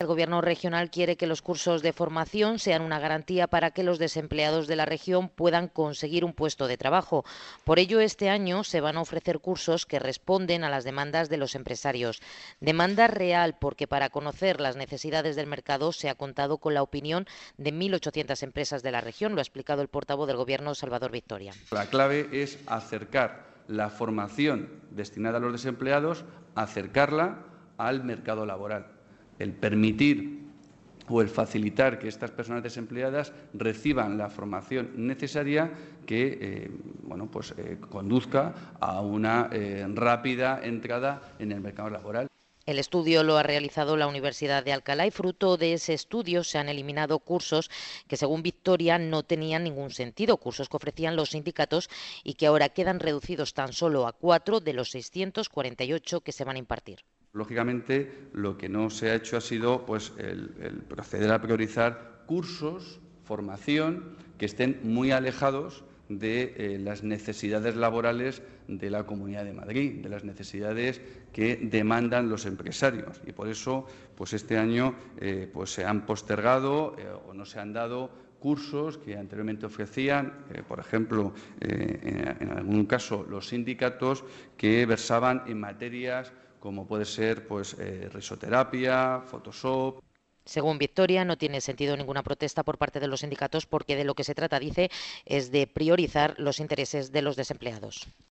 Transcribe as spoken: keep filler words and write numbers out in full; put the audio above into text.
Gobierno regional quiere que los cursos de formación sean una garantía para que los desempleados de la región puedan conseguir un puesto de trabajo. Por ello, este año se van a ofrecer cursos que responden a las demandas de los empresarios. Demanda real, porque para conocer las necesidades del mercado se ha contado con la opinión de mil ochocientas empresas de la región, lo ha explicado el portavoz del Gobierno, Salvador Victoria. La clave es acercar la formación destinada a los desempleados, acercarla al mercado laboral. El permitir o el facilitar que estas personas desempleadas reciban la formación necesaria que eh, bueno, pues, eh, conduzca a una eh, rápida entrada en el mercado laboral. El estudio lo ha realizado la Universidad de Alcalá y fruto de ese estudio se han eliminado cursos que, según Victoria, no tenían ningún sentido, cursos que ofrecían los sindicatos y que ahora quedan reducidos tan solo a cuatro de los seiscientos cuarenta y ocho que se van a impartir. Lógicamente, lo que no se ha hecho ha sido pues, el, el proceder a priorizar cursos, formación, que estén muy alejados de eh, las necesidades laborales de la Comunidad de Madrid, de las necesidades que demandan los empresarios. Y por eso, pues este año eh, pues se han postergado eh, o no se han dado cursos que anteriormente ofrecían, eh, por ejemplo, eh, en, en algún caso los sindicatos que versaban en materias como puede ser pues, eh, risoterapia, Photoshop. Según Victoria, no tiene sentido ninguna protesta por parte de los sindicatos porque de lo que se trata, dice, es de priorizar los intereses de los desempleados.